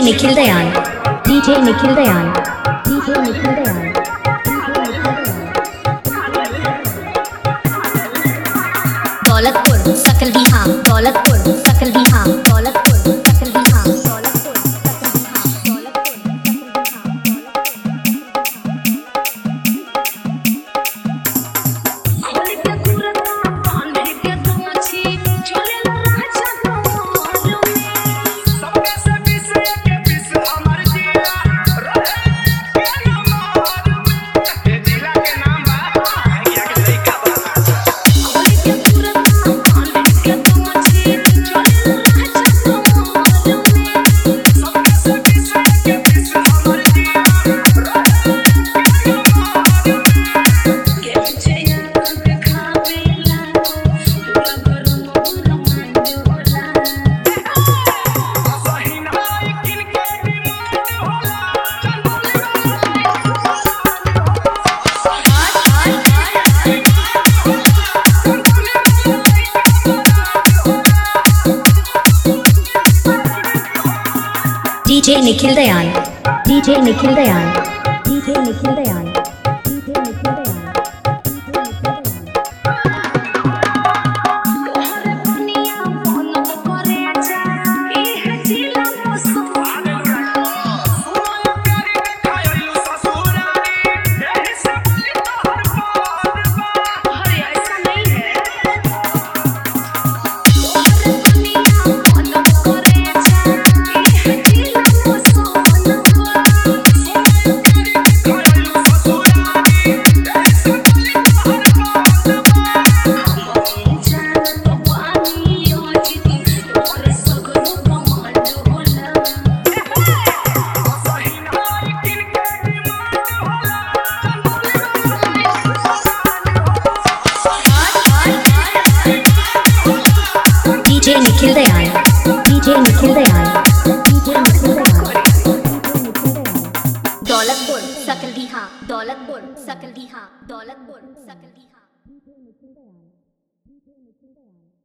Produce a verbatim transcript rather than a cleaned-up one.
Nikhil Dayan, D J Nikhil Dayan, D J Nikhil Dayan. Daulatpur सकल बिहार, दौलतपुर सकल बिहार, दौलतपुर सकल Bihar, Daulatpur D J Nikhil Dayan, D J Nikhil Dayan, D J Nikhil Dayan, D J Nikhil Dayan. D J Nikhil Dayan, D J Nikhil Dayan, D J Nikhil Dayan. Daulatpur सकल बिहार, दौलतपुर सकल बिहार, दौलतपुर सकल बिहार.